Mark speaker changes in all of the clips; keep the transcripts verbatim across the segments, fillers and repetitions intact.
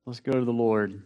Speaker 1: Let's go to the Lord.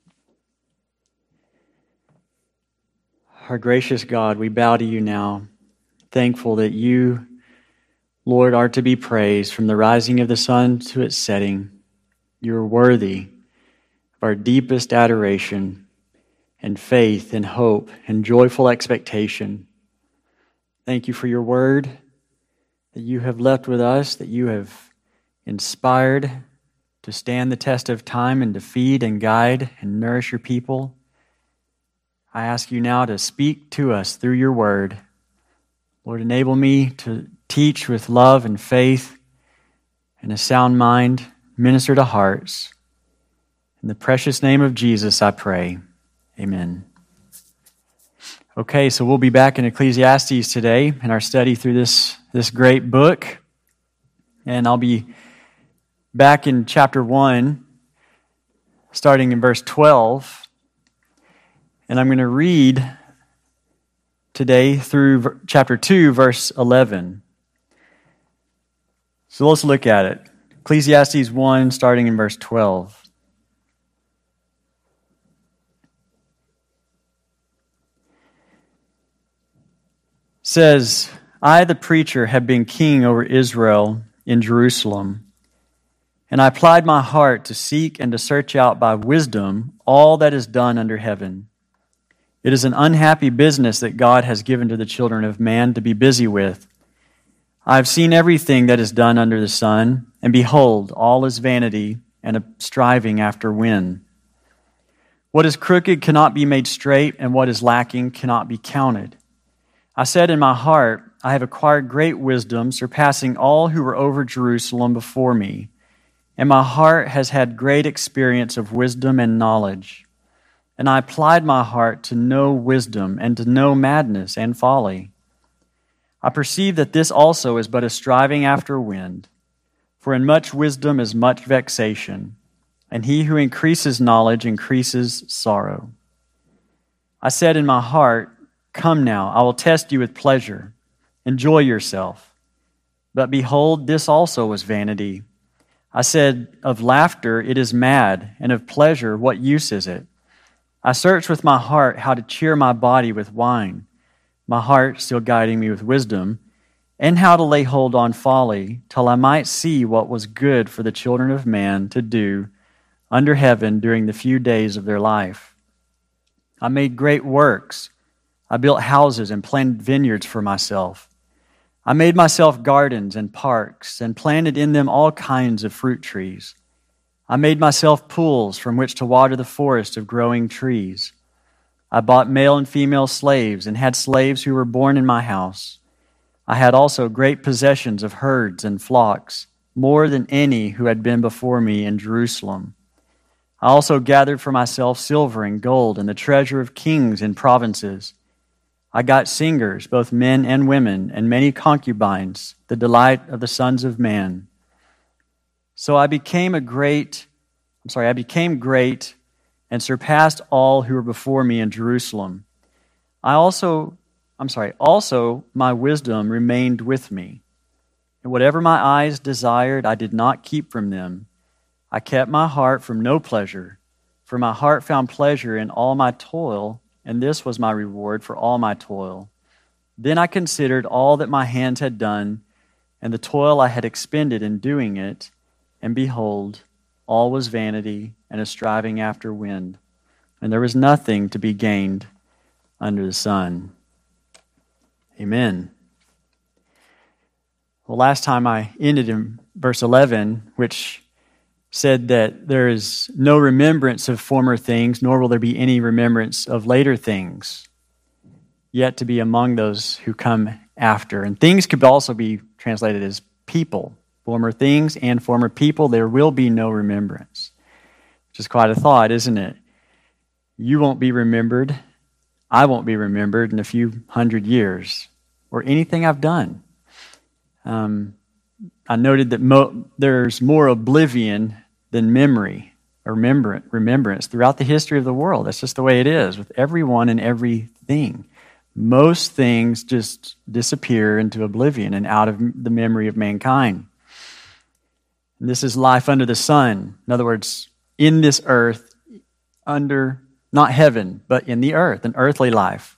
Speaker 1: Our gracious God, we bow to you now, thankful that you, Lord, are to be praised from the rising of the sun to its setting. You are worthy of our deepest adoration and faith and hope and joyful expectation. Thank you for your word that you have left with us, that you have inspired to stand the test of time and to feed and guide and nourish your people. I ask you now to speak to us through your word. Lord, enable me to teach with love and faith and a sound mind, minister to hearts. In the precious name of Jesus, I pray. Amen. Okay, so we'll be back in Ecclesiastes today in our study through this, this great book. And I'll be back in chapter one, starting in verse twelve. And I'm going to read today through chapter two, verse eleven. So let's look at it. Ecclesiastes one, starting in verse twelve. It says, I, the preacher, have been king over Israel in Jerusalem. And I applied my heart to seek and to search out by wisdom all that is done under heaven. It is an unhappy business that God has given to the children of man to be busy with. I have seen everything that is done under the sun, and behold, all is vanity and a striving after wind. What is crooked cannot be made straight, and what is lacking cannot be counted. I said in my heart, I have acquired great wisdom, surpassing all who were over Jerusalem before me. And my heart has had great experience of wisdom and knowledge. And I applied my heart to know wisdom and to know madness and folly. I perceive that this also is but a striving after wind. For in much wisdom is much vexation, and he who increases knowledge increases sorrow. I said in my heart, come now, I will test you with pleasure. Enjoy yourself. But behold, this also was vanity. I said, of laughter it is mad, and of pleasure what use is it? I searched with my heart how to cheer my body with wine, my heart still guiding me with wisdom, and how to lay hold on folly, till I might see what was good for the children of man to do under heaven during the few days of their life. I made great works. I built houses and planted vineyards for myself. I made myself gardens and parks and planted in them all kinds of fruit trees. I made myself pools from which to water the forest of growing trees. I bought male and female slaves and had slaves who were born in my house. I had also great possessions of herds and flocks, more than any who had been before me in Jerusalem. I also gathered for myself silver and gold and the treasure of kings in provinces. I got singers, both men and women, and many concubines, the delight of the sons of man. So I became a great, I'm sorry, I became great and surpassed all who were before me in Jerusalem. I also, I'm sorry, also my wisdom remained with me. And whatever my eyes desired, I did not keep from them. I kept my heart from no pleasure, for my heart found pleasure in all my toil, and this was my reward for all my toil. Then I considered all that my hands had done, and the toil I had expended in doing it, and behold, all was vanity and a striving after wind, and there was nothing to be gained under the sun. Amen. Well, last time I ended in verse eleven, which said that there is no remembrance of former things, nor will there be any remembrance of later things, yet to be among those who come after. And things could also be translated as people. Former things and former people, there will be no remembrance. Which is quite a thought, isn't it? You won't be remembered. I won't be remembered in a few hundred years, or anything I've done. Um, I noted that mo- there's more oblivion than memory or remembrance throughout the history of the world. That's just the way it is with everyone and everything. Most things just disappear into oblivion and out of the memory of mankind. And this is life under the sun. In other words, in this earth, under, not heaven, but in the earth, an earthly life.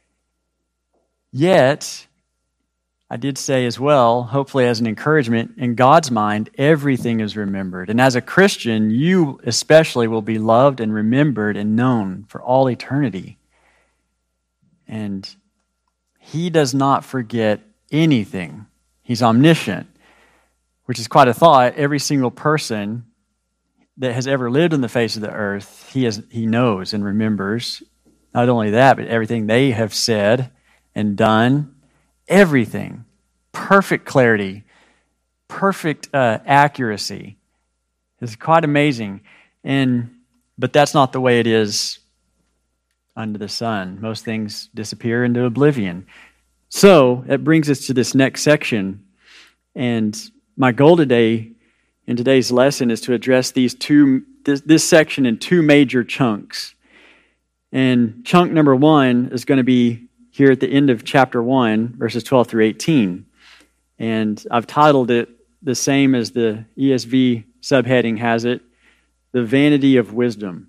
Speaker 1: Yet, I did say as well, hopefully as an encouragement, in God's mind, everything is remembered. And as a Christian, you especially will be loved and remembered and known for all eternity. And He does not forget anything. He's omniscient, which is quite a thought. Every single person that has ever lived on the face of the earth, he has, he knows and remembers. Not only that, but everything they have said and done, everything. Perfect clarity, perfect uh, accuracy. It's quite amazing. And but that's not the way it is under the sun. Most things disappear into oblivion. So that brings us to this next section. And my goal today, in today's lesson, is to address these two this, this section in two major chunks. And chunk number one is going to be here at the end of chapter one, verses twelve through eighteen. And I've titled it the same as the E S V subheading has it, The Vanity of Wisdom.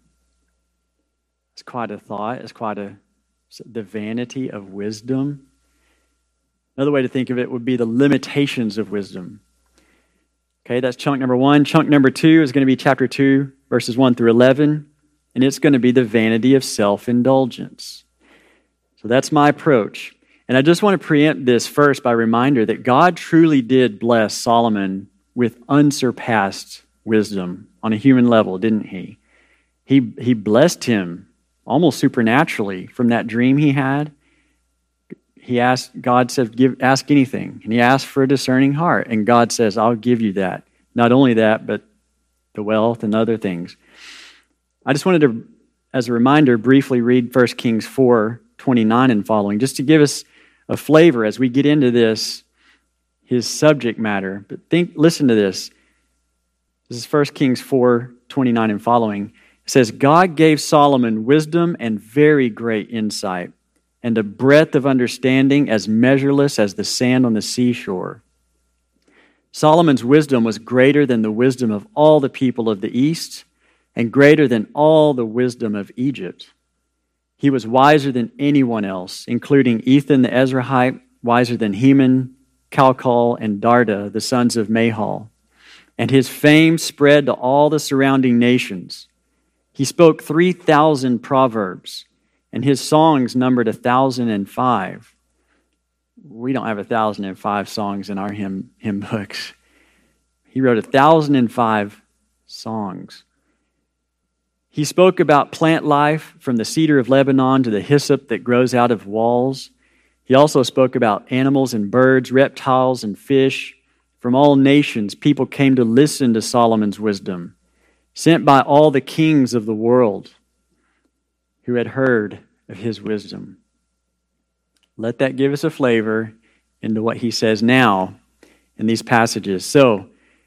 Speaker 1: It's quite a thought. It's quite a, the vanity of wisdom. Another way to think of it would be the limitations of wisdom. Okay, that's chunk number one. Chunk number two is going to be chapter two, verses one through eleven. And it's going to be the vanity of self-indulgence. So that's my approach. And I just want to preempt this first by reminder that God truly did bless Solomon with unsurpassed wisdom on a human level, didn't he? He, he blessed him almost supernaturally from that dream he had. He asked, God said, "Give, ask anything." And he asked for a discerning heart. And God says, "I'll give you that." Not only that, but the wealth and other things. I just wanted to, as a reminder, briefly read First Kings four twenty-nine and following, just to give us a flavor as we get into this, his subject matter. But think, listen to this. This is First Kings four twenty-nine and following. It says, "God gave Solomon wisdom and very great insight, and a breadth of understanding as measureless as the sand on the seashore. Solomon's wisdom was greater than the wisdom of all the people of the East, and greater than all the wisdom of Egypt. He was wiser than anyone else, including Ethan the Ezrahite, wiser than Heman, Calcol, and Darda, the sons of Mahal. And his fame spread to all the surrounding nations. He spoke three thousand proverbs, and his songs numbered a thousand and five." We don't have a thousand and five songs in our hymn, hymn books. He wrote a thousand and five songs. He spoke about plant life from the cedar of Lebanon to the hyssop that grows out of walls. He also spoke about animals and birds, reptiles and fish. From all nations, people came to listen to Solomon's wisdom, sent by all the kings of the world who had heard of his wisdom. Let that give us a flavor into what he says now in these passages. So,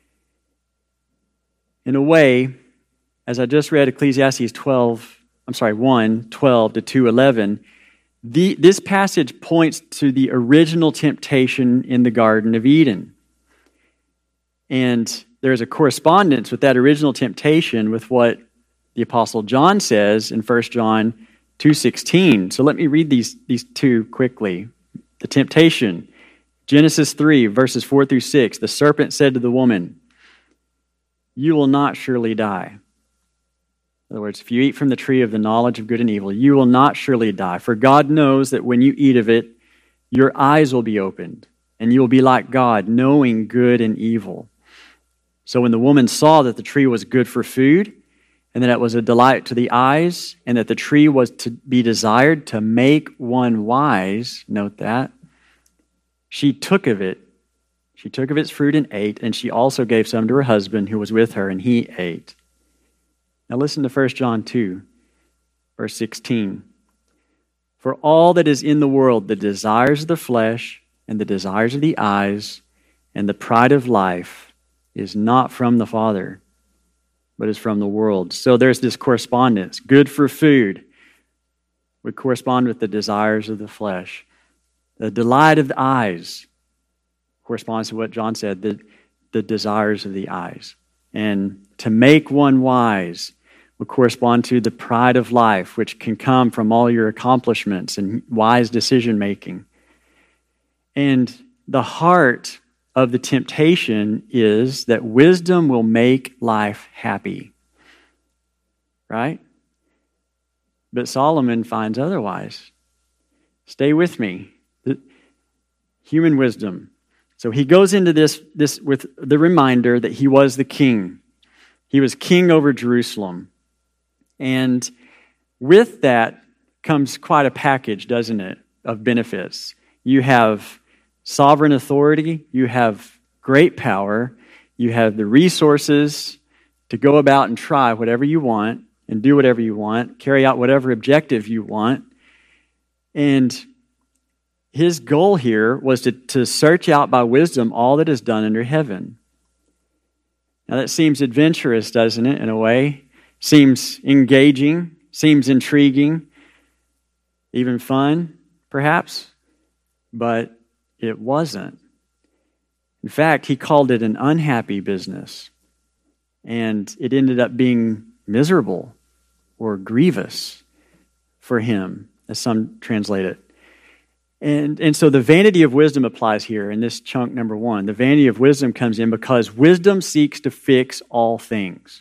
Speaker 1: in a way, as I just read Ecclesiastes twelve, I'm sorry, one, twelve to two, eleven, the, this passage points to the original temptation in the Garden of Eden. And there's a correspondence with that original temptation with what the Apostle John says in First John two sixteen. So let me read these, these two quickly. The temptation, Genesis three, verses four through six. The serpent said to the woman, "You will not surely die." In other words, if you eat from the tree of the knowledge of good and evil, you will not surely die. For God knows that when you eat of it, your eyes will be opened, and you will be like God, knowing good and evil. So when the woman saw that the tree was good for food, and that it was a delight to the eyes, and that the tree was to be desired to make one wise, note that, she took of it. She took of its fruit and ate, and she also gave some to her husband who was with her, and he ate. Now listen to First John two, verse sixteen. "For all that is in the world, the desires of the flesh, and the desires of the eyes, and the pride of life, is not from the Father, but is from the world." So there's this correspondence. Good for food would correspond with the desires of the flesh. The delight of the eyes corresponds to what John said, the, the desires of the eyes. And to make one wise will correspond to the pride of life, which can come from all your accomplishments and wise decision-making. And the heart of the temptation is that wisdom will make life happy. Right? But Solomon finds otherwise. Stay with me. The human wisdom. So he goes into this, this with the reminder that he was the king. He was king over Jerusalem. And with that comes quite a package, doesn't it, of benefits. You have sovereign authority, you have great power, you have the resources to go about and try whatever you want and do whatever you want, carry out whatever objective you want. And his goal here was to, to search out by wisdom all that is done under heaven. Now that seems adventurous, doesn't it, in a way? Seems engaging, seems intriguing, even fun, perhaps, but it wasn't. In fact, he called it an unhappy business, and it ended up being miserable or grievous for him, as some translate it. And, and so the vanity of wisdom applies here in this chunk number one. The vanity of wisdom comes in because wisdom seeks to fix all things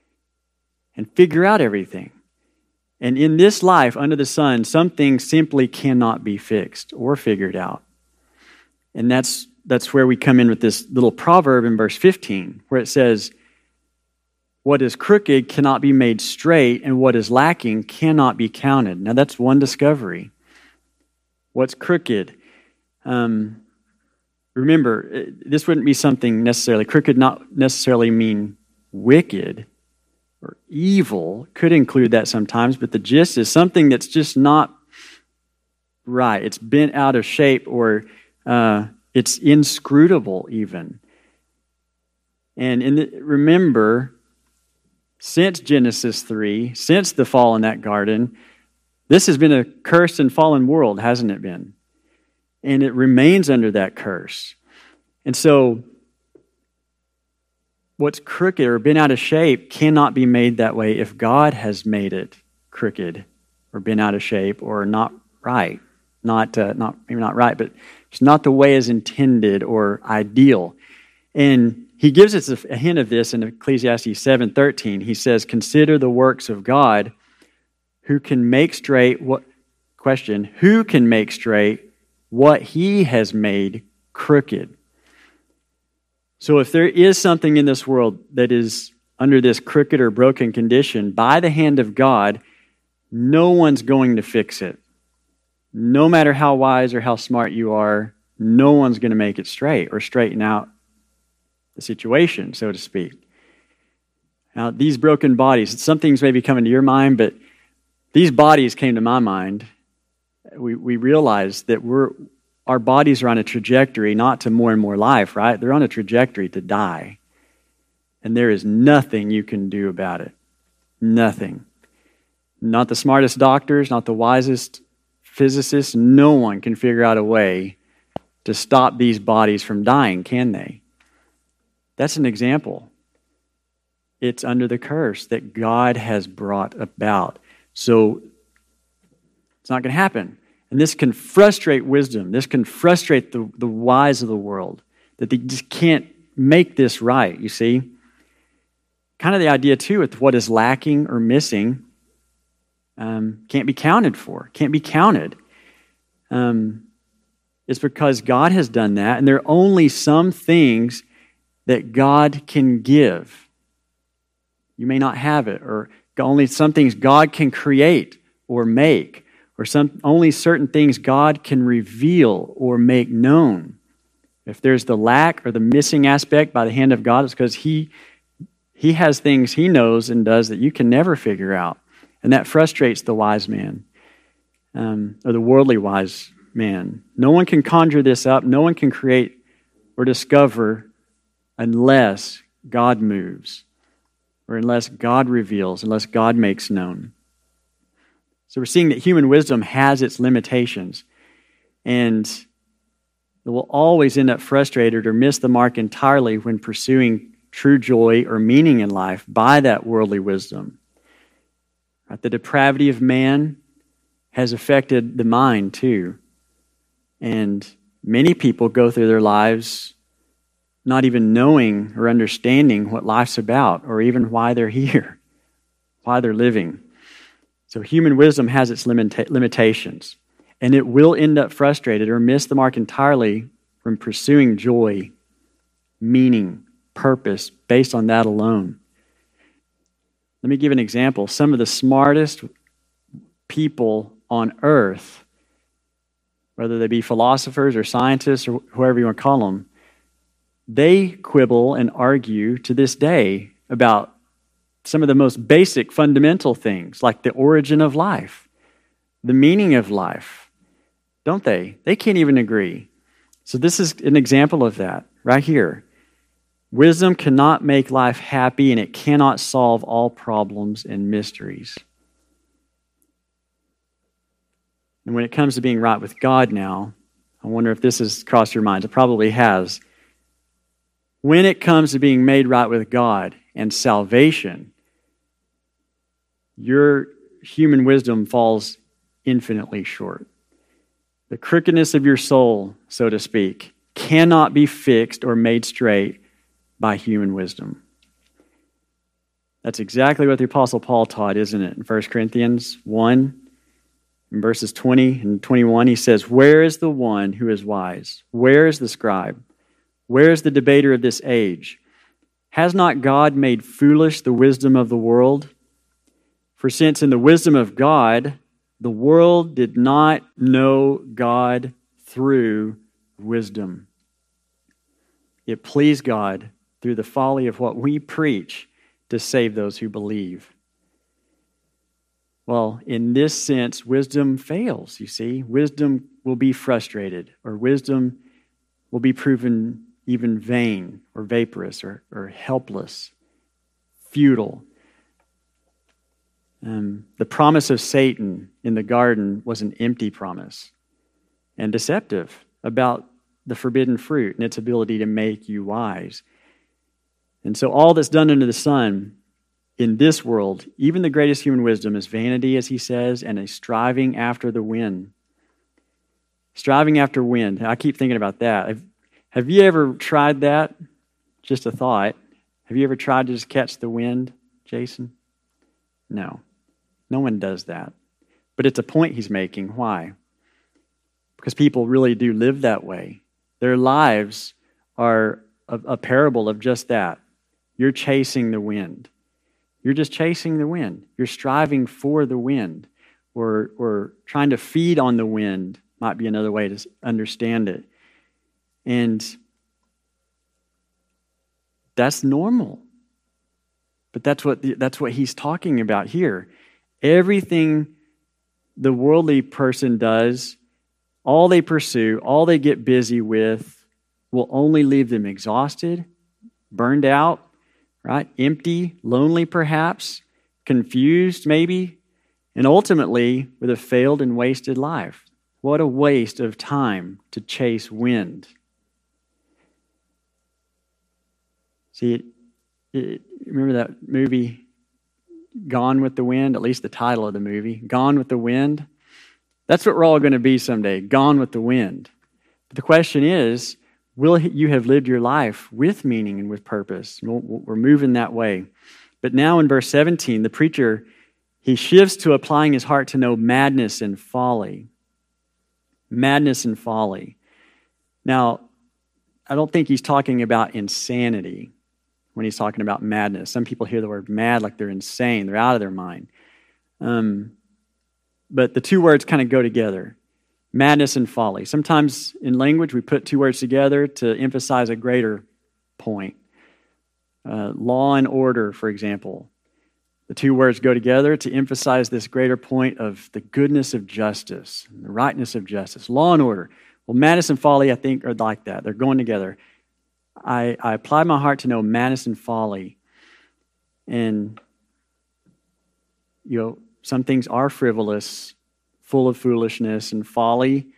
Speaker 1: and figure out everything. And in this life, under the sun, some things simply cannot be fixed or figured out. And that's that's where we come in with this little proverb in verse fifteen, where it says, what is crooked cannot be made straight, and what is lacking cannot be counted. Now that's one discovery. What's crooked? Um, remember, this wouldn't be something necessarily, crooked not necessarily mean wicked or evil. Could include that sometimes, but the gist is something that's just not right. It's bent out of shape, or uh, it's inscrutable even. And in the, remember, since Genesis three, since the fall in that garden, this has been a cursed and fallen world, hasn't it been? And it remains under that curse. And so, what's crooked or been out of shape cannot be made that way if God has made it crooked or been out of shape or not right. Not, uh, not maybe not right, but it's not the way as intended or ideal. And he gives us a, a hint of this in Ecclesiastes seven thirteen. He says, consider the works of God, who can make straight what question, who can make straight what he has made crooked. So if there is something in this world that is under this crooked or broken condition, by the hand of God, no one's going to fix it. No matter how wise or how smart you are, no one's going to make it straight or straighten out the situation, so to speak. Now, these broken bodies, some things may be coming to your mind, but these bodies came to my mind. We we realize that we're our bodies are on a trajectory not to more and more life, right? They're on a trajectory to die. And there is nothing you can do about it. Nothing. Not the smartest doctors, not the wisest physicists. No one can figure out a way to stop these bodies from dying, can they? That's an example. It's under the curse that God has brought about. So it's not going to happen. And this can frustrate wisdom. This can frustrate the, the wise of the world, that they just can't make this right, you see. Kind of the idea, too, with what is lacking or missing um, can't be counted for, can't be counted. Um, it's because God has done that, and there are only some things that God can give. You may not have it, or only some things God can create or make, or some only certain things God can reveal or make known. If there's the lack or the missing aspect by the hand of God, it's because He He has things He knows and does that you can never figure out. And that frustrates the wise man, um, or the worldly wise man. No one can conjure this up. No one can create or discover unless God moves, or unless God reveals, unless God makes known. So we're seeing that human wisdom has its limitations, and it will always end up frustrated or miss the mark entirely when pursuing true joy or meaning in life by that worldly wisdom. Right? The depravity of man has affected the mind too. And many people go through their lives not even knowing or understanding what life's about or even why they're here, why they're living. So human wisdom has its limita- limitations, and it will end up frustrated or miss the mark entirely from pursuing joy, meaning, purpose based on that alone. Let me give an example. Some of the smartest people on earth, whether they be philosophers or scientists or whoever you want to call them, they quibble and argue to this day about some of the most basic fundamental things, like the origin of life, the meaning of life, don't they? They can't even agree. So this is an example of that right here. Wisdom cannot make life happy, and it cannot solve all problems and mysteries. And when it comes to being right with God now, I wonder if this has crossed your minds. It probably has. When it comes to being made right with God and salvation, your human wisdom falls infinitely short. The crookedness of your soul, so to speak, cannot be fixed or made straight by human wisdom. That's exactly what the Apostle Paul taught, isn't it? In First Corinthians one, in verses twenty and twenty-one, he says, "Where is the one who is wise? Where is the scribe? Where is the debater of this age? Has not God made foolish the wisdom of the world? For since in the wisdom of God, the world did not know God through wisdom, it pleased God through the folly of what we preach to save those who believe." Well, in this sense, wisdom fails, you see. Wisdom will be frustrated, or wisdom will be proven even vain or vaporous or, or helpless, futile. Um, the promise of Satan in the garden was an empty promise and deceptive about the forbidden fruit and its ability to make you wise. And so all that's done under the sun in this world, even the greatest human wisdom, is vanity, as he says, and a striving after the wind. Striving after wind. I keep thinking about that. Have, have you ever tried that? Just a thought. Have you ever tried to just catch the wind, Jason? No. No one does that. But it's a point he's making. Why? Because people really do live that way. Their lives are a, a parable of just that. You're chasing the wind. You're just chasing the wind. You're striving for the wind, or, or trying to feed on the wind might be another way to understand it. And that's normal. But that's what the, that's what he's talking about here. Everything the worldly person does, all they pursue, all they get busy with, will only leave them exhausted, burned out, right? Empty, lonely perhaps, confused maybe, and ultimately with a failed and wasted life. What a waste of time to chase wind. See, it, it, remember that movie, Gone with the Wind? At least the title of the movie, Gone with the Wind. That's what we're all going to be someday, gone with the wind. But the question is, will you have lived your life with meaning and with purpose? We're moving that way. But now in verse seventeen, the preacher, he shifts to applying his heart to know madness and folly. Madness and folly. Now, I don't think he's talking about insanity when he's talking about madness. Some people hear the word mad like they're insane, they're out of their mind. Um, but the two words kind of go together. Madness and folly. Sometimes in language we put two words together to emphasize a greater point. Uh, law and order, for example. The two words go together to emphasize this greater point of the goodness of justice, and the rightness of justice. Law and order. Well, madness and folly, I think, are like that. They're going together. I, I apply my heart to know madness and folly. And, you know, some things are frivolous, full of foolishness and folly.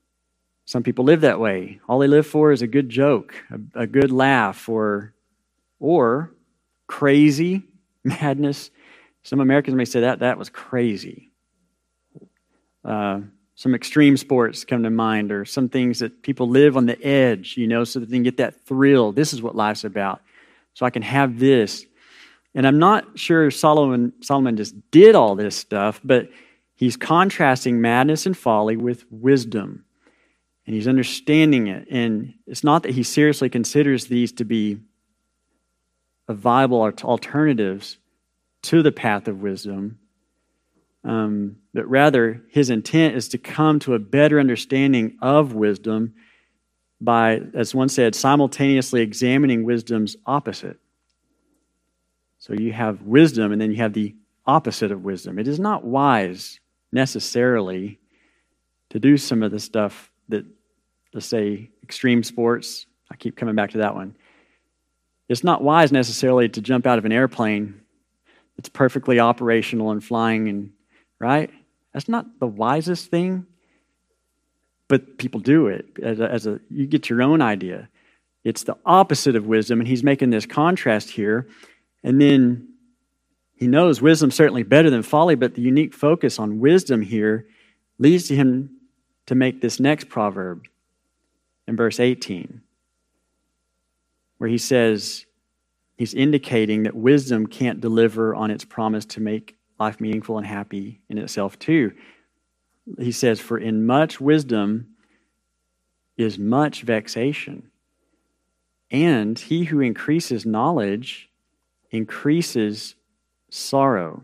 Speaker 1: Some people live that way. All they live for is a good joke, a, a good laugh, or or crazy, madness. Some Americans may say that that was crazy. Uh, some extreme sports come to mind, or some things that people live on the edge, you know, so that they can get that thrill. This is what life's about. So I can have this. And I'm not sure Solomon, Solomon just did all this stuff, but he's contrasting madness and folly with wisdom. And he's understanding it. And it's not that he seriously considers these to be a viable alternatives to the path of wisdom, um, but rather his intent is to come to a better understanding of wisdom by, as one said, simultaneously examining wisdom's opposite. So you have wisdom, and then you have the opposite of wisdom. It is not wise necessarily to do some of the stuff that, let's say, extreme sports. I keep coming back to that one. It's not wise necessarily to jump out of an airplane that's perfectly operational and flying, and right? That's not the wisest thing, but people do it as a, as a you get your own idea. It's the opposite of wisdom, and he's making this contrast here. And then he knows wisdom's certainly better than folly, but the unique focus on wisdom here leads to him to make this next proverb in verse eighteen, where he says, he's indicating that wisdom can't deliver on its promise to make life meaningful and happy in itself too. He says, for in much wisdom is much vexation, and he who increases knowledge increases sorrow.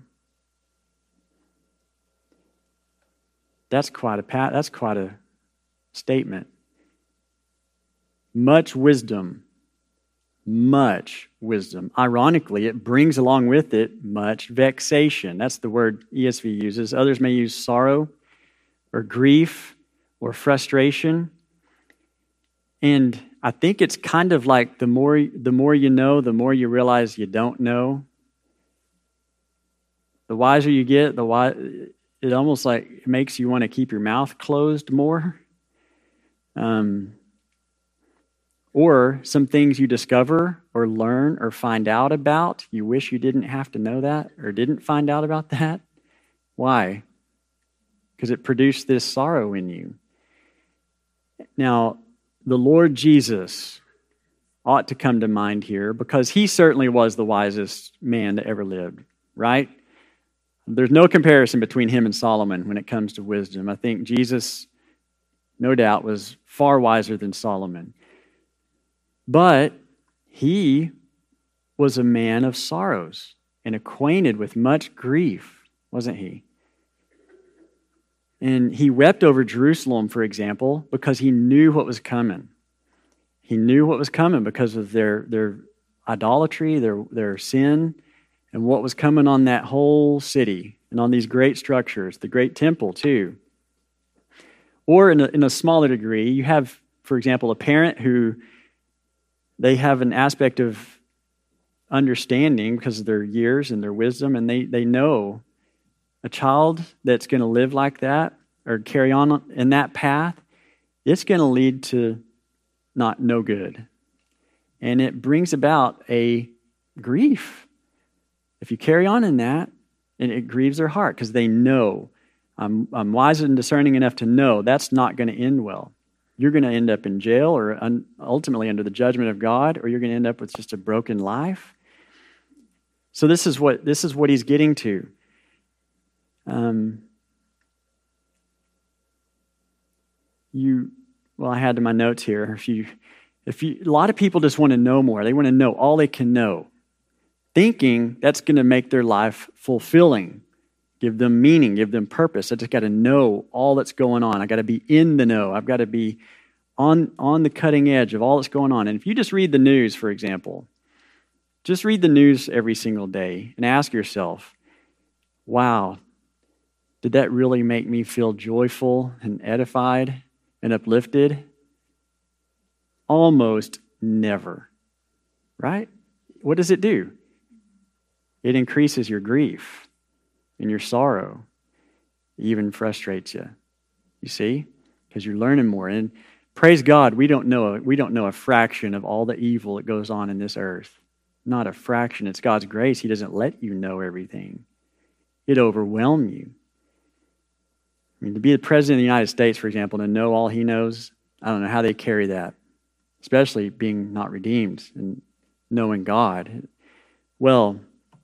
Speaker 1: That's quite a pat. That's quite a statement. Much wisdom, much wisdom. Ironically, it brings along with it much vexation. That's the word E S V uses. Others may use sorrow or grief or frustration. And I think it's kind of like the more the more you know, the more you realize you don't know. The wiser you get, the wise, it almost like makes you want to keep your mouth closed more. Um, or some things you discover or learn or find out about, you wish you didn't have to know that or didn't find out about that. Why? Because it produced this sorrow in you. Now, the Lord Jesus ought to come to mind here because he certainly was the wisest man that ever lived, right? There's no comparison between him and Solomon when it comes to wisdom. I think Jesus, no doubt, was far wiser than Solomon. But he was a man of sorrows and acquainted with much grief, wasn't he? And he wept over Jerusalem, for example, because he knew what was coming. He knew what was coming because of their, their idolatry, their, their sin, and what was coming on that whole city and on these great structures, the great temple too. Or in a, in a smaller degree, you have, for example, a parent who they have an aspect of understanding because of their years and their wisdom, and they, they know a child that's going to live like that or carry on in that path, it's going to lead to not no good. And it brings about a grief. If you carry on in that, and it grieves their heart because they know, I'm, I'm wise and discerning enough to know that's not going to end well. You're going to end up in jail or un- ultimately under the judgment of God, or you're going to end up with just a broken life. So this is what this is what he's getting to. Um, you, well, I had in my notes here. If you, if you, a lot of people just want to know more. They want to know all they can know, thinking that's going to make their life fulfilling, give them meaning, give them purpose. I just got to know all that's going on. I got to be in the know. I've got to be on on the cutting edge of all that's going on. And if you just read the news, for example, just read the news every single day and ask yourself, wow, did that really make me feel joyful and edified and uplifted? Almost never, right? What does it do? It increases your grief and your sorrow. It even frustrates you, you see, because you're learning more. And praise God, we don't know we don't know a fraction of all the evil that goes on in this earth. not a fraction. It's God's grace. He doesn't let you know everything. It'd overwhelm you. I mean, to be the president of the United States, for example, to know all he knows, I don't know how they carry that, especially being not redeemed and knowing God. Well,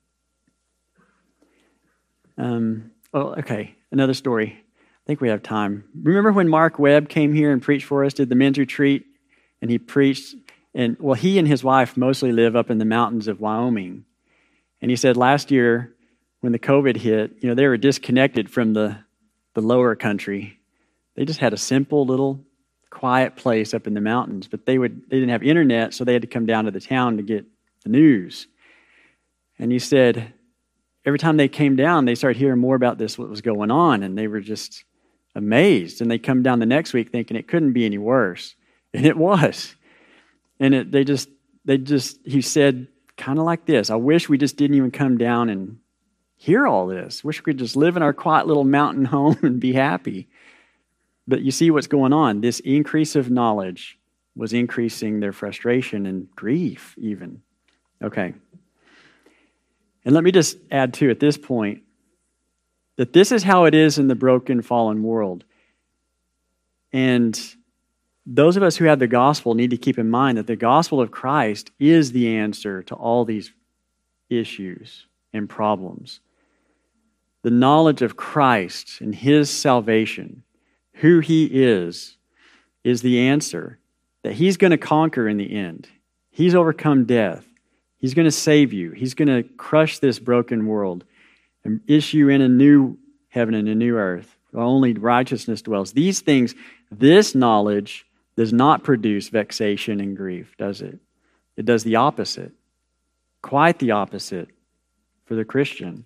Speaker 1: um, oh, okay, another story. I think we have time. Remember when Mark Webb came here and preached for us, did the men's retreat, and he preached, and well, he and his wife mostly live up in the mountains of Wyoming. And he said last year when the COVID hit, you know, they were disconnected from the, the lower country. They just had a simple little quiet place up in the mountains, but they would they didn't have internet, so they had to come down to the town to get the news. And he said every time they came down, they started hearing more about this, what was going on, and they were just amazed. And they come down the next week thinking it couldn't be any worse. And it was. And it, they just, they just, he said, kind of like this, I wish we just didn't even come down and hear all this. Wish we could just live in our quiet little mountain home and be happy. But you see what's going on. This increase of knowledge was increasing their frustration and grief even. Okay. And let me just add too at this point that this is how it is in the broken, fallen world. And those of us who have the gospel need to keep in mind that the gospel of Christ is the answer to all these issues and problems. The knowledge of Christ and his salvation, who he is, is the answer. That he's going to conquer in the end. He's overcome death. He's going to save you. He's going to crush this broken world and issue in a new heaven and a new earth where only righteousness dwells. These things, this knowledge does not produce vexation and grief, does it? It does the opposite. Quite the opposite for the Christian.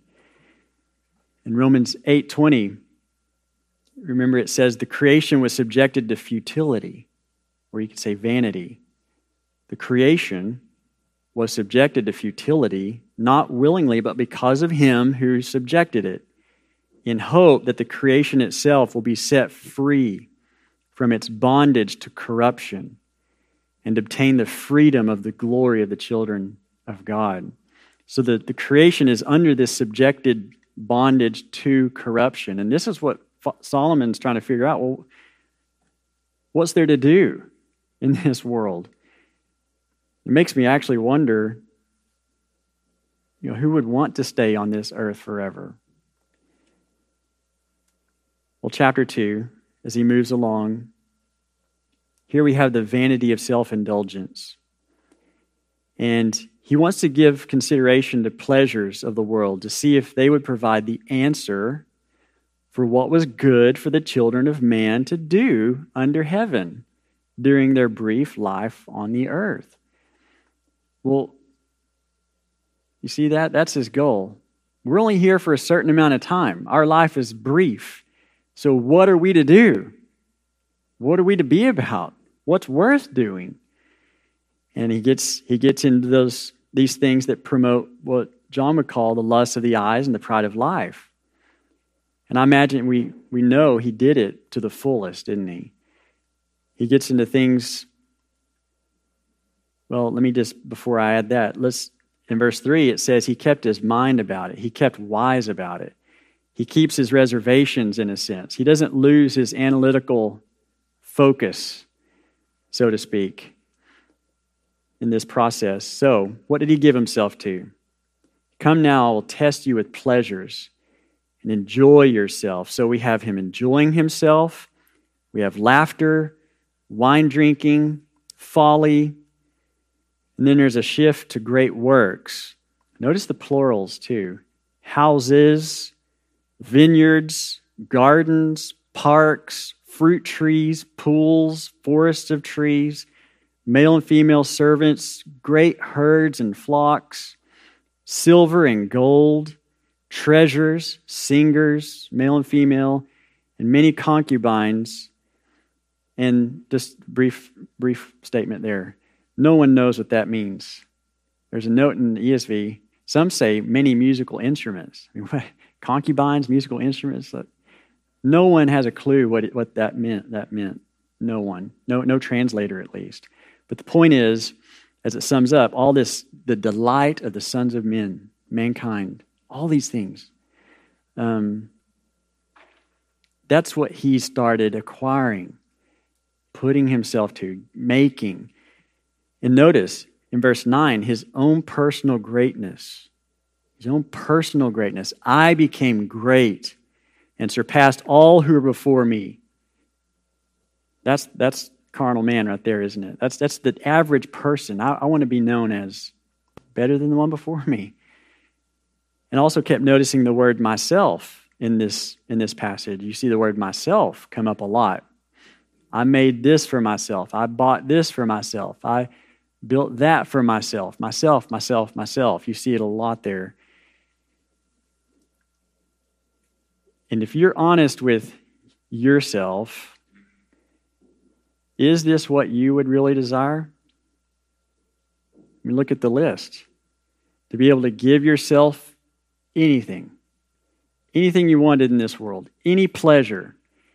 Speaker 1: In Romans eight twenty, remember it says the creation was subjected to futility, or you could say vanity. The creation was subjected to futility, not willingly, but because of him who subjected it, in hope that the creation itself will be set free from its bondage to corruption and obtain the freedom of the glory of the children of God. So that the creation is under this subjected bondage to corruption. And this is what Solomon's trying to figure out. Well, what's there to do in this world? It makes me actually wonder, you know, who would want to stay on this earth forever? Well, chapter two, as he moves along, here we have the vanity of self-indulgence. And he wants to give consideration to pleasures of the world to see if they would provide the answer for what was good for the children of man to do under heaven during their brief life on the earth. Well, you see that? That's his goal. We're only here for a certain amount of time. Our life is brief. So what are we to do? What are we to be about? What's worth doing? And he gets he gets into those these things that promote what John would call the lust of the eyes and the pride of life. And I imagine we, we know he did it to the fullest, didn't he? He gets into things. Well, let me just, before I add that, let's, in verse three, it says he kept his mind about it. He kept wise about it. He keeps his reservations in a sense. He doesn't lose his analytical focus, so to speak, in this process. So, what did he give himself to? Come now, I will test you with pleasures and enjoy yourself. So we have him enjoying himself. We have laughter, wine drinking, folly. And then there's a shift to great works. Notice the plurals too. Houses, vineyards, gardens, parks, fruit trees, pools, forests of trees, male and female servants, great herds and flocks, silver and gold, treasures, singers, male and female, and many concubines. And just brief, brief statement there. No one knows what that means. There's a note in the E S V. Some say many musical instruments. I mean, what, concubines, musical instruments. No one has a clue what it, what that meant. That meant no one, no no translator at least. But the point is, as it sums up, all this, the delight of the sons of men, mankind, all these things. Um, that's what he started acquiring, putting himself to, making. And notice in verse nine, his own personal greatness. His own personal greatness. I became great and surpassed all who were before me. That's that's carnal man right there, isn't it? That's that's the average person. I, I want to be known as better than the one before me. And also kept noticing the word myself in this in this passage. You see the word myself come up a lot. I made this for myself. I bought this for myself. I built that for myself. Myself, myself, myself. You see it a lot there. And if you're honest with yourself, is this what you would really desire? I mean, look at the list. To be able to give yourself anything, anything you wanted in this world, any pleasure,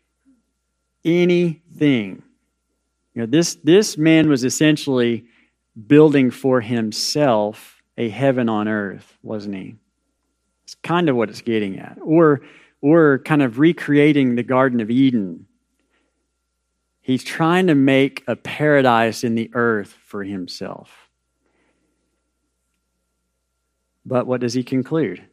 Speaker 1: anything. You know, this, this man was essentially building for himself a heaven on earth, wasn't he? It's kind of what it's getting at. Or, or kind of recreating the Garden of Eden. He's trying to make a paradise in the earth for himself. But what does he conclude?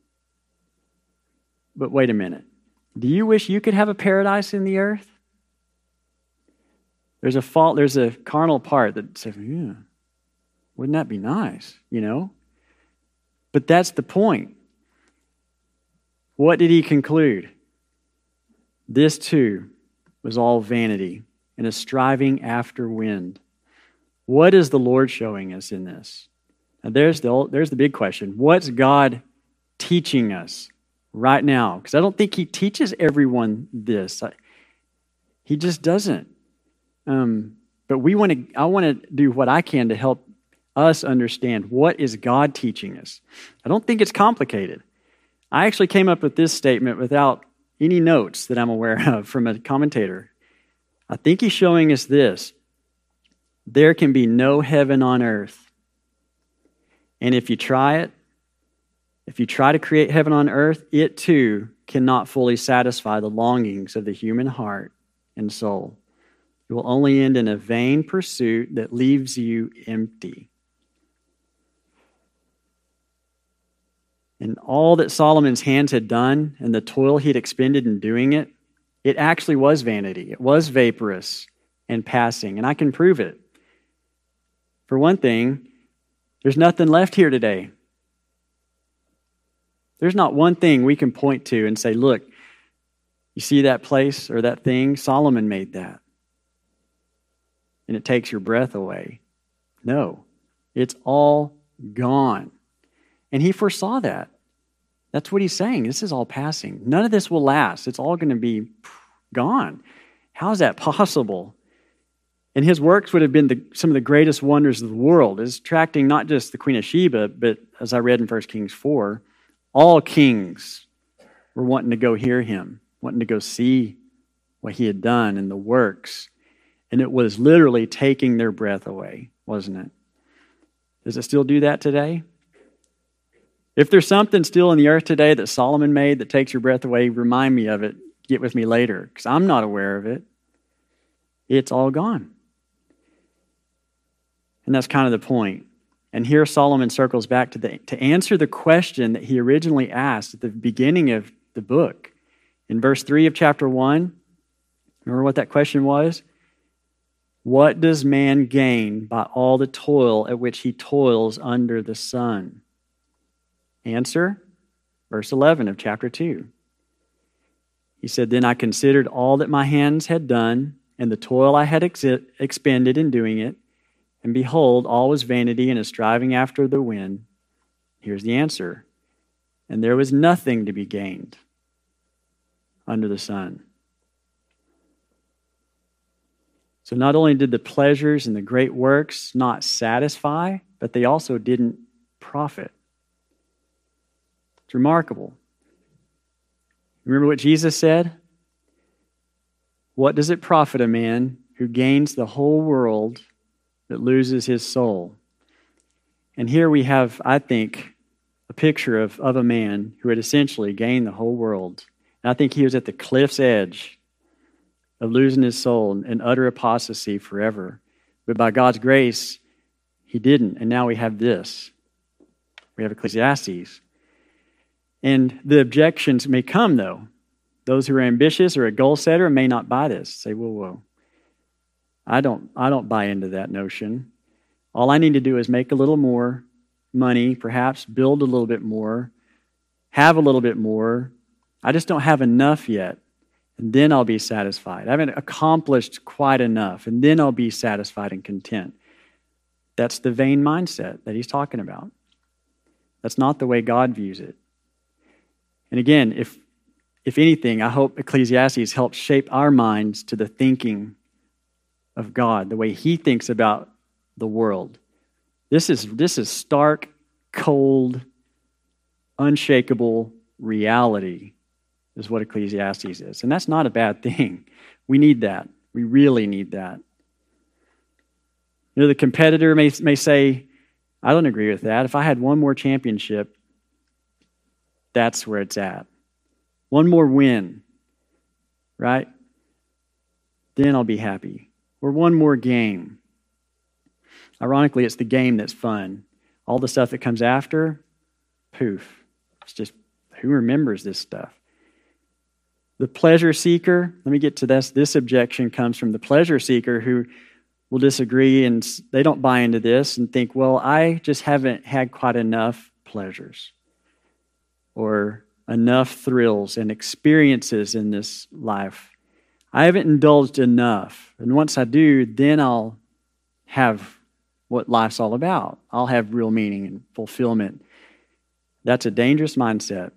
Speaker 1: But wait a minute. Do you wish you could have a paradise in the earth? There's a fault, there's a carnal part that says, yeah, wouldn't that be nice, you know? But that's the point. What did he conclude? This too was all vanity and a striving after wind. What is the Lord showing us in this? Now there's the, there's the big question. What's God teaching us right now? Because I don't think he teaches everyone this. He just doesn't. Um, but we want to. I want to do what I can to help us understand what is God teaching us. I don't think it's complicated. I actually came up with this statement without any notes that I'm aware of from a commentator. I think he's showing us this. There can be no heaven on earth. And if you try it, if you try to create heaven on earth, it too cannot fully satisfy the longings of the human heart and soul. It will only end in a vain pursuit that leaves you empty. And all that Solomon's hands had done and the toil he had expended in doing it, it actually was vanity. It was vaporous and passing, and I can prove it. For one thing, there's nothing left here today. There's not one thing we can point to and say, look, you see that place or that thing? Solomon made that. And it takes your breath away. No, it's all gone. And he foresaw that. That's what he's saying. This is all passing. None of this will last. It's all going to be gone. How is that possible? And his works would have been the, some of the greatest wonders of the world, is attracting not just the Queen of Sheba, but as I read in First Kings four, all kings were wanting to go hear him, wanting to go see what he had done and the works. And it was literally taking their breath away, wasn't it? Does it still do that today? If there's something still in the earth today that Solomon made that takes your breath away, remind me of it. Get with me later, because I'm not aware of it. It's all gone. And that's kind of the point. And here Solomon circles back to the to answer the question that he originally asked at the beginning of the book. In verse three of chapter one, remember what that question was? What does man gain by all the toil at which he toils under the sun? Answer, verse eleven of chapter two. He said, Then I considered all that my hands had done, and the toil I had ex- expended in doing it, and behold, all was vanity and a striving after the wind. Here's the answer. And there was nothing to be gained under the sun. So not only did the pleasures and the great works not satisfy, but they also didn't profit. It's remarkable. Remember what Jesus said? What does it profit a man who gains the whole world but loses his soul? And here we have, I think, a picture of, of a man who had essentially gained the whole world. And I think he was at the cliff's edge of losing his soul and utter apostasy forever. But by God's grace, he didn't. And now we have this. We have Ecclesiastes. And the objections may come, though. Those who are ambitious or a goal setter may not buy this. Say, whoa, whoa. I don't, I don't buy into that notion. All I need to do is make a little more money, perhaps build a little bit more, have a little bit more. I just don't have enough yet. And then I'll be satisfied. I haven't accomplished quite enough. And then I'll be satisfied and content. That's the vain mindset that he's talking about. That's not the way God views it. And again, if if anything, I hope Ecclesiastes helps shape our minds to the thinking of God, the way he thinks about the world. This is this is stark, cold, unshakable reality is what Ecclesiastes is. And that's not a bad thing. We need that. We really need that. You know, the competitor may, may say, I don't agree with that. If I had one more championship, that's where it's at. One more win, right? Then I'll be happy. Or one more game. Ironically, it's the game that's fun. All the stuff that comes after, poof. It's just, who remembers this stuff? The pleasure seeker, let me get to this. This objection comes from the pleasure seeker who will disagree and they don't buy into this and think, well, I just haven't had quite enough pleasures or enough thrills and experiences in this life. I haven't indulged enough. And once I do, then I'll have what life's all about. I'll have real meaning and fulfillment. That's a dangerous mindset.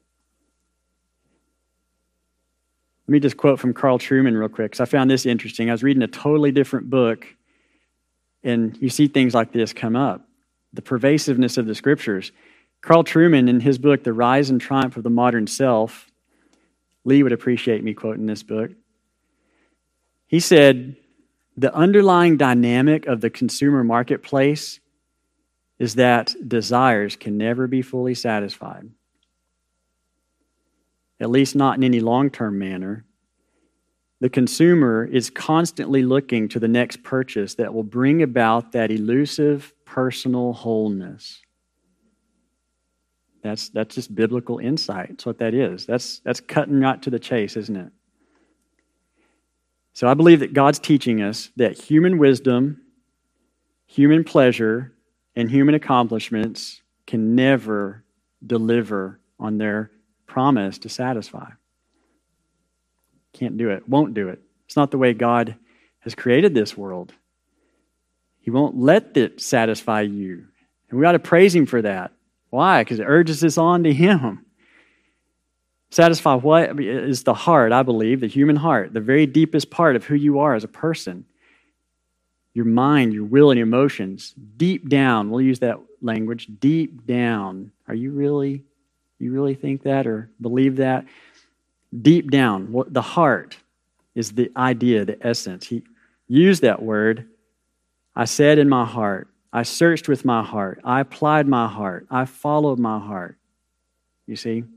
Speaker 1: Let me just quote from Carl Trueman real quick, because I found this interesting. I was reading a totally different book, and you see things like this come up. The pervasiveness of the Scriptures. Carl Trueman, in his book, The Rise and Triumph of the Modern Self, Lee would appreciate me quoting this book. He said, the underlying dynamic of the consumer marketplace is that desires can never be fully satisfied. At least not in any long-term manner. The consumer is constantly looking to the next purchase that will bring about that elusive personal wholeness. That's, that's just biblical insight. That's what that is. That's, that's cutting right to the chase, isn't it? So I believe that God's teaching us that human wisdom, human pleasure, and human accomplishments can never deliver on their promise to satisfy. Can't do it. Won't do it. It's not the way God has created this world. He won't let it satisfy you. And we ought to praise Him for that. Why? Because it urges us on to Him. Satisfy what is the heart, I believe, the human heart, the very deepest part of who you are as a person. Your mind, your will, and your emotions. Deep down, we'll use that language, deep down. Are you really, you really think that or believe that? Deep down, what the heart is the idea, the essence. He used that word. I said in my heart, I searched with my heart, I applied my heart, I followed my heart. You see?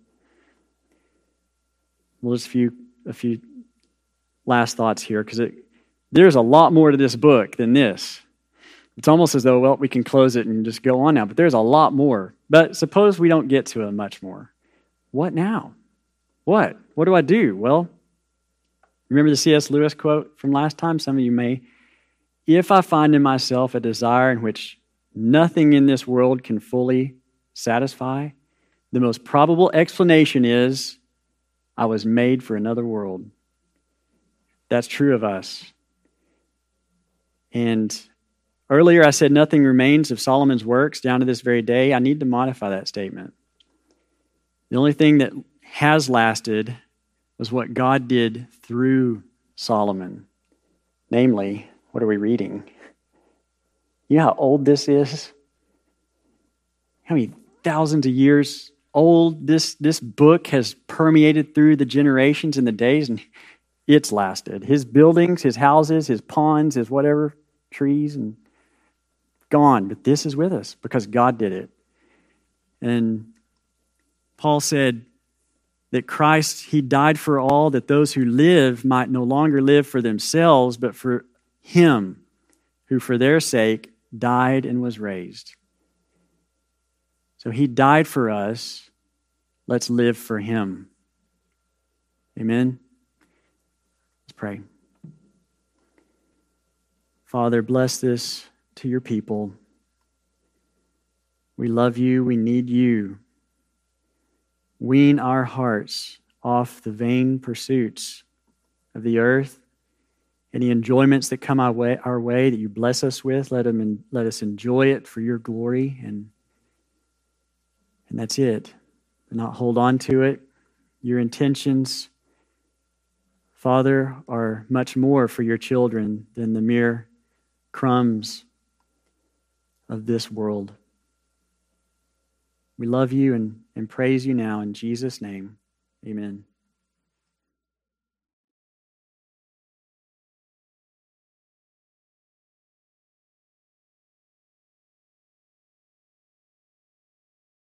Speaker 1: Well, just a few, a few last thoughts here, because there's a lot more to this book than this. It's almost as though, well, we can close it and just go on now, but there's a lot more. But suppose we don't get to it much more. What now? What? What do I do? Well, remember the C S Lewis quote from last time? Some of you may. If I find in myself a desire in which nothing in this world can fully satisfy, the most probable explanation is I was made for another world. That's true of us. And earlier I said nothing remains of Solomon's works down to this very day. I need to modify that statement. The only thing that has lasted was what God did through Solomon. Namely, what are we reading? You know how old this is? How many thousands of years old this, this book has permeated through the generations and the days, and it's lasted. His buildings, his houses, his ponds, his whatever, trees and gone, but this is with us because God did it. And Paul said that Christ, he died for all, that those who live might no longer live for themselves, but for him who for their sake died and was raised. So he died for us. Let's live for him. Amen. Let's pray. Father, bless this to your people. We love you. We need you. Wean our hearts off the vain pursuits of the earth. Any enjoyments that come our way, our way that you bless us with, let them in, let us enjoy it for your glory, and and that's it. Not hold on to it. Your intentions, Father, are much more for your children than the mere crumbs of this world. We love you and, and praise you now in Jesus' name. Amen.